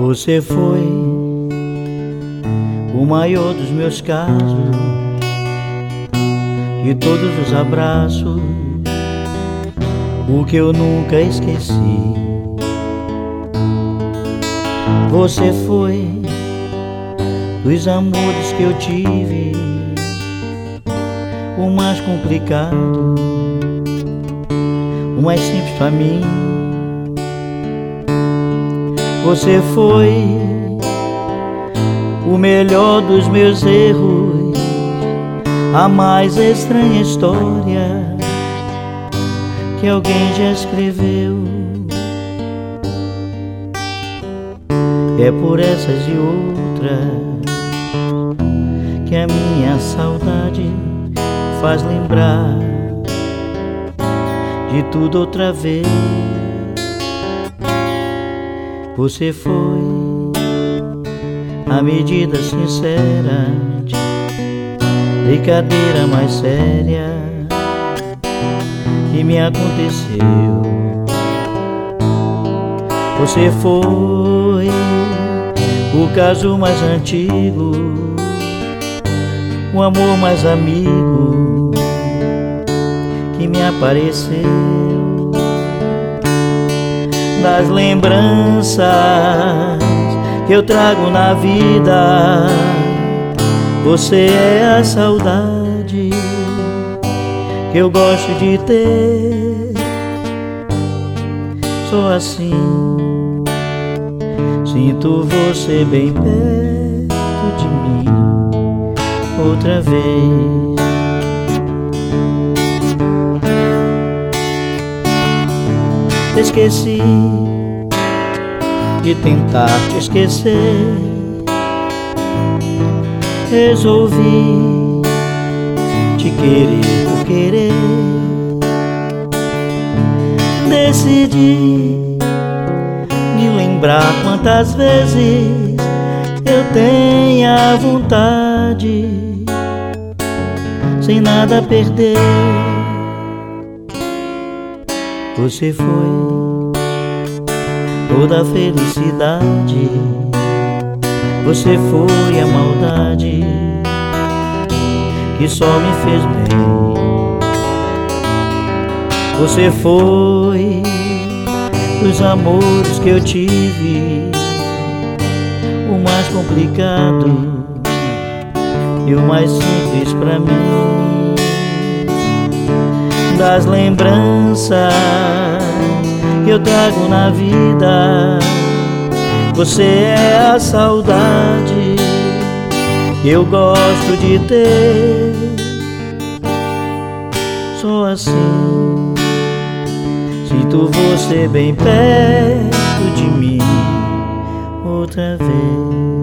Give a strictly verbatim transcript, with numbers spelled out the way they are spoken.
Você foi o maior dos meus casos, de todos os abraços, o que eu nunca esqueci. Você foi dos amores que eu tive, o mais complicado, o mais simples pra mim. Você foi o melhor dos meus erros, a mais estranha história que alguém já escreveu. É por essas e outras que a minha saudade faz lembrar de tudo outra vez. Você foi a medida sincera de brincadeira mais séria que me aconteceu. Você foi o caso mais antigo, o amor mais amigo que me apareceu. Das lembranças que eu trago na vida, você é a saudade que eu gosto de ter. Só assim sinto você bem perto de mim outra vez. Esqueci de tentar te esquecer, resolvi te querer por querer. Decidi me lembrar quantas vezes eu tenha vontade, sem nada a perder. Você foi toda a felicidade, você foi a maldade que só me fez bem. Você foi os amores que eu tive, o mais complicado e o mais simples pra mim. Das lembranças que eu trago na vida, você é a saudade que eu gosto de ter. Só assim sinto você bem perto de mim outra vez.